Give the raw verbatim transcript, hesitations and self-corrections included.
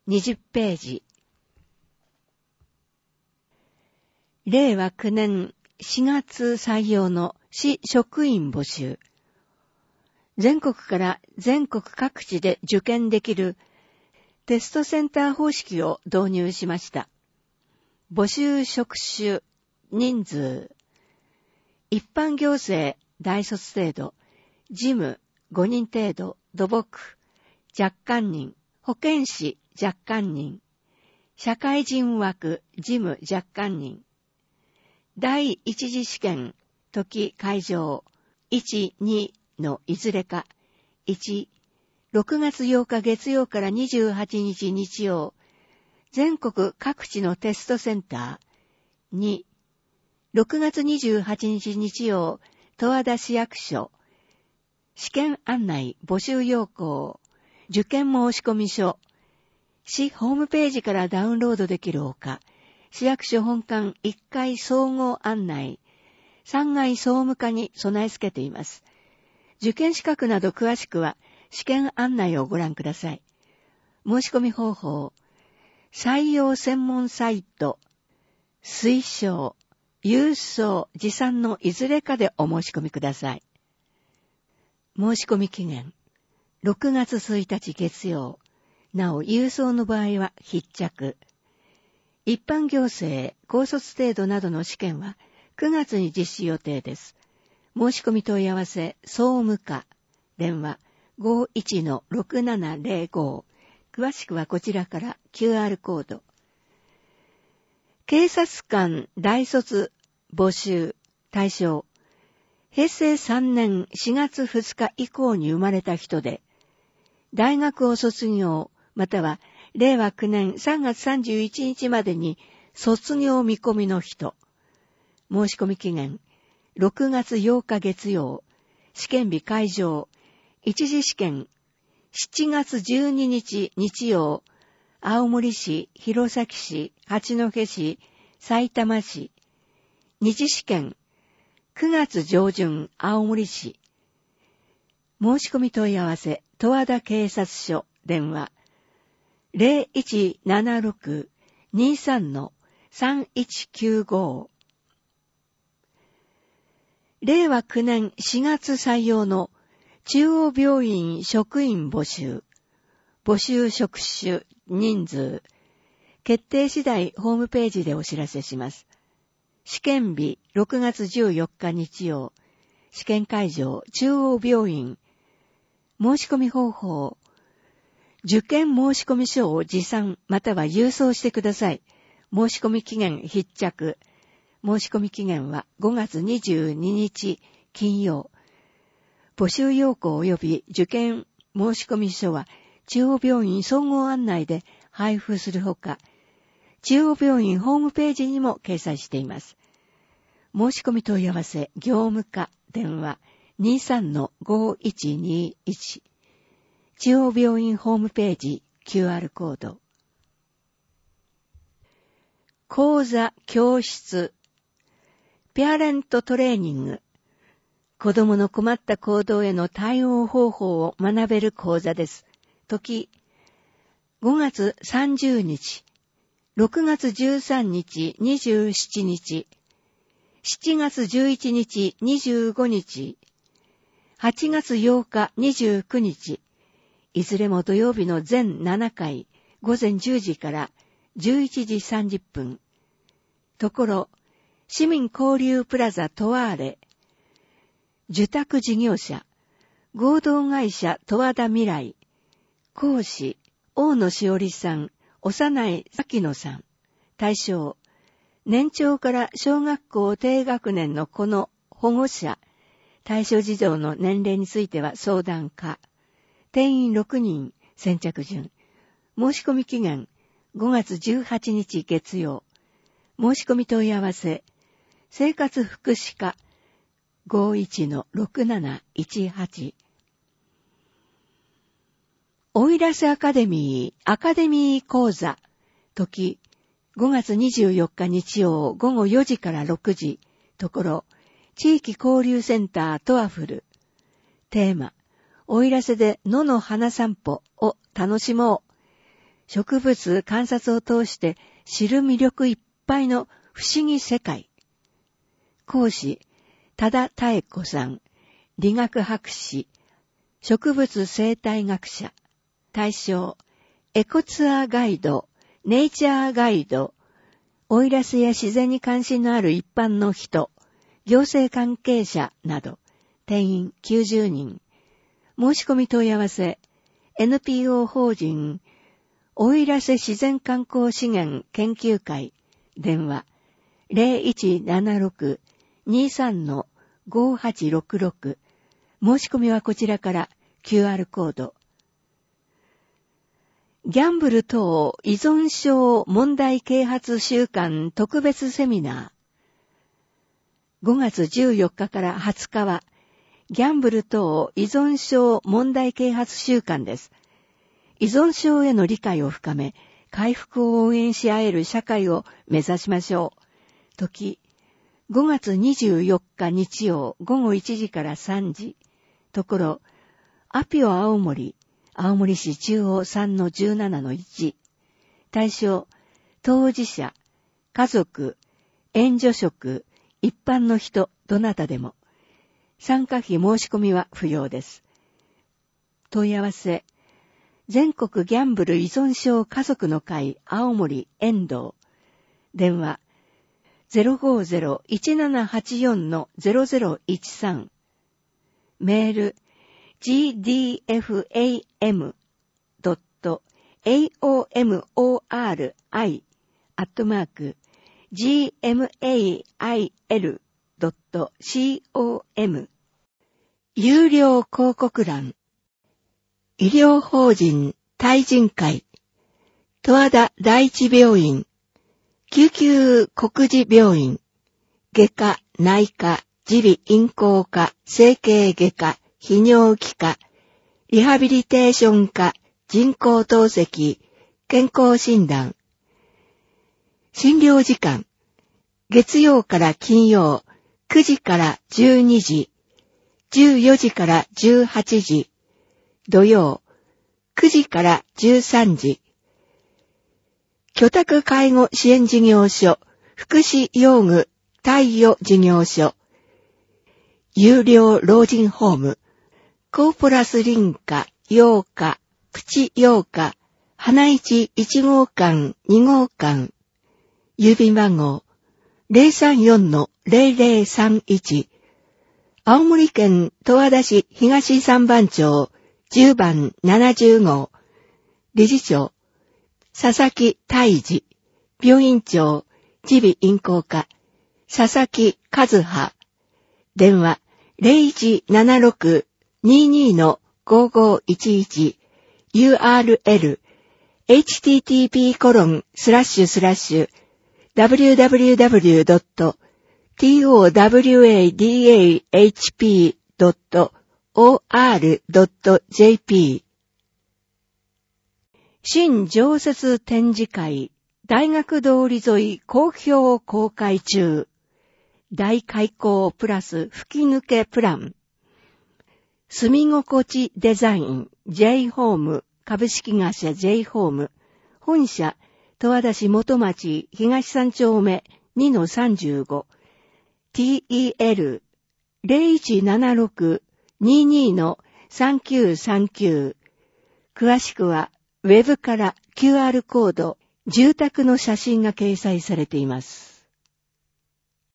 にじゅっページ。れいわきゅうねんしがつ採用の市職員募集。全国から全国各地で受験できるテストセンター方式を導入しました。募集職種、人数。一般行政、大卒程度、事務、ごにん程度、土木、若干人、保健師、若干人、社会人枠、事務若干人。第一次試験、時会場、いち、にのいずれか、いち、ろくがつようか月曜からにじゅうはちにち日曜、全国各地のテストセンター、に、ろくがつにじゅうはちにち日曜、十和田市役所、試験案内募集要項、受験申込書、市ホームページからダウンロードできるほか、市役所本館いっかい総合案内、さんがい総務課に備え付けています。受験資格など詳しくは試験案内をご覧ください。申し込み方法、採用専門サイト、推奨、郵送、持参のいずれかでお申し込みください。申し込み期限、ろくがつついたち月曜、なお郵送の場合は必着。一般行政、高卒程度などの試験はくがつに実施予定です。申し込み問い合わせ、総務課、電話 ごいちのろくななぜろご。詳しくはこちらから キューアール コード。警察官大卒募集対象。へいせいさんねんしがつふつか以降に生まれた人で、大学を卒業、またはれいわきゅうねんさんがつさんじゅういちにちまでに卒業見込みの人。申し込み期限、ろくがつようか月曜、試験日会場、一次試験、しちがつじゅうににち日曜、青森市、弘前市、八戸市、埼玉市、二次試験、くがつ上旬、青森市。申し込み問い合わせ、十和田警察署、電話、ぜろいちななろく にさん さんいちきゅうご。れいわきゅうねんしがつ採用の中央病院職員募集。募集職種、人数。決定次第ホームページでお知らせします。試験日ろくがつじゅうよっか日曜。試験会場中央病院。申し込み方法。受験申込書を持参または郵送してください。申し込み期限必着。申し込み期限はごがつにじゅうににち金曜。募集要項及び受験申込書は中央病院総合案内で配布するほか、中央病院ホームページにも掲載しています。申し込み問い合わせ業務課電話 にさんのごいちにいち。中央病院ホームページ キューアール コード。講座教室ペアレントトレーニング。子供の困った行動への対応方法を学べる講座です。時、ごがつさんじゅうにち、ろくがつじゅうさんにち、にじゅうしちにち、しちがつじゅういちにち、にじゅうごにち、はちがつようか、にじゅうくにち、いずれも土曜日の全ななかい、ごぜんじゅうじからじゅういちじさんじゅっぷん。ところ、市民交流プラザトワーレ、受託事業者、合同会社十和田未来、講師、大野しおりさん、幼い咲野さん。対象、年長から小学校低学年の子の保護者、対象児童の年齢については相談可。定員ろくにん、先着順。申し込み期限、ごがつじゅうはちにち月曜。申し込み問い合わせ、生活福祉課 ごいちのろくなないちはち。おいらせアカデミー、アカデミー講座。時、ごがつにじゅうよっか日曜ごごよじからろくじ。ところ、地域交流センタートワフル。テーマ、おいらせで野の花散歩を楽しもう。 植物観察を通して知る魅力いっぱいの不思議世界。講師、多田妙子さん、理学博士、植物生態学者。対象、エコツアーガイド、ネイチャーガイド、奥入瀬や自然に関心のある一般の人、行政関係者など、定員きゅうじゅうにん。申し込み問い合わせ、エヌピーオー 法人、奥入瀬自然観光資源研究会、電話、ゼロいちななろく にさん ごはちろくろく。申し込みはこちらから キューアール コード。ギャンブル等依存症問題啓発週間特別セミナー。ごがつじゅうよっかからはつかは、ギャンブル等依存症問題啓発週間です。依存症への理解を深め、回復を応援し合える社会を目指しましょう。時、ごがつにじゅうよっか日曜ごごいちじからさんじ。ところ、アピオ青森、青森市中央 さんのじゅうななのいち。対象、当事者、家族、援助職、一般の人、どなたでも。参加費申し込みは不要です。問い合わせ、全国ギャンブル依存症家族の会青森遠藤。電話、ゼロごゼロ いちななはちよん ゼロゼロいちさん。メール、ジーディーエフエーエムドットエーオーエムオーアールアイ アットマーク ジーエムエーアイエルドットコム。有料広告欄。医療法人対人会、十和田第一病院、救急国事病院、外科、内科、耳鼻咽喉科、整形外科、泌尿器科、リハビリテーション科、人工透析、健康診断。診療時間、月曜から金曜、くじからじゅうにじ、じゅうよじからじゅうはちじ、土曜、くじからじゅうさんじ。居宅介護支援事業所、福祉用具貸与事業所、有料老人ホーム、コープラス林家、洋家、プチ洋家、花市いち号館、に号館、郵便番号 ゼロさんよんのゼロゼロさんいち、青森県十和田市東三番町じゅうばんななじゅう号、理事長、佐々木大治、病院長、耳鼻咽喉科、佐々木和葉、電話ゼロいちななろく ににのごごいちいち、ユーアールエル、エイチティーティーピーコロンスラッシュスラッシュ、ダブリューダブリューダブリュードットトワダプドットオーアールドットジェーピー。新常設展示会、大学通り沿い好評公開中。大開口プラス吹き抜けプラン。住み心地デザイン J ホーム株式会社 J ホーム。本社十和田市元町東三丁目 にのさんじゅうご。ティーイーエルゼロいちななろく ににのさんきゅうさんきゅう。詳しくはウェブから キューアール コード、住宅の写真が掲載されています。